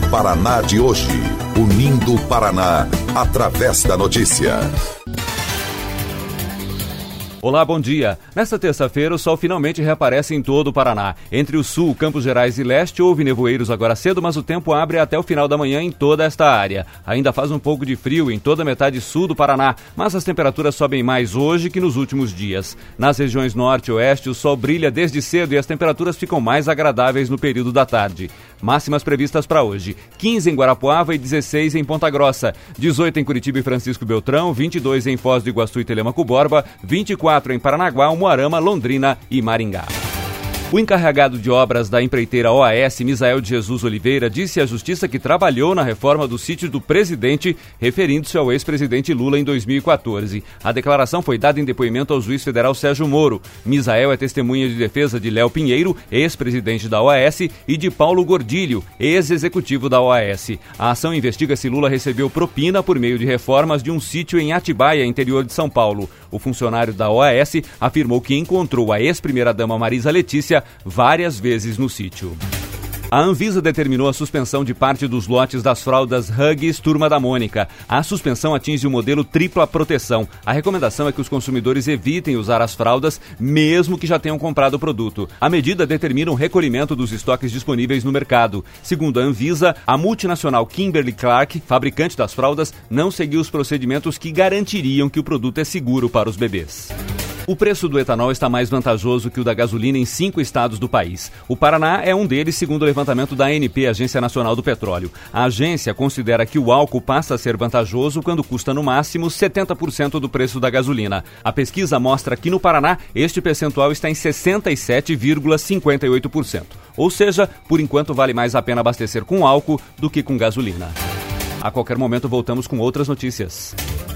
Paraná de hoje. Unindo o Paraná através da notícia. Olá, bom dia. Nesta terça-feira, o sol finalmente reaparece em todo o Paraná. Entre o sul, Campos Gerais e leste, houve nevoeiros agora cedo, mas o tempo abre até o final da manhã em toda esta área. Ainda faz um pouco de frio em toda a metade sul do Paraná, mas as temperaturas sobem mais hoje que nos últimos dias. Nas regiões norte e oeste, o sol brilha desde cedo e as temperaturas ficam mais agradáveis no período da tarde. Máximas previstas para hoje: 15 em Guarapuava e 16 em Ponta Grossa, 18 em Curitiba e Francisco Beltrão, 22 em Foz do Iguaçu e Telêmaco Borba, 24 em Paranaguá, Umuarama, Londrina e Maringá. O encarregado de obras da empreiteira OAS, Misael de Jesus Oliveira, disse à Justiça que trabalhou na reforma do sítio do presidente, referindo-se ao ex-presidente Lula em 2014. A declaração foi dada em depoimento ao juiz federal Sérgio Moro. Misael é testemunha de defesa de Léo Pinheiro, ex-presidente da OAS, e de Paulo Gordilho, ex-executivo da OAS. A ação investiga se Lula recebeu propina por meio de reformas de um sítio em Atibaia, interior de São Paulo. O funcionário da OAS afirmou que encontrou a ex-primeira-dama Marisa Letícia várias vezes no sítio. A Anvisa determinou a suspensão de parte dos lotes das fraldas Huggies Turma da Mônica. A suspensão atinge o modelo tripla proteção. A recomendação é que os consumidores evitem usar as fraldas, mesmo que já tenham comprado o produto. A medida determina o recolhimento dos estoques disponíveis no mercado. Segundo a Anvisa, a multinacional Kimberly-Clark, fabricante das fraldas, não seguiu os procedimentos que garantiriam que o produto é seguro para os bebês. O preço do etanol está mais vantajoso que o da gasolina em 5 estados do país. O Paraná é um deles, segundo o levantamento da ANP, Agência Nacional do Petróleo. A agência considera que o álcool passa a ser vantajoso quando custa no máximo 70% do preço da gasolina. A pesquisa mostra que no Paraná este percentual está em 67,58%. Ou seja, por enquanto vale mais a pena abastecer com álcool do que com gasolina. A qualquer momento voltamos com outras notícias.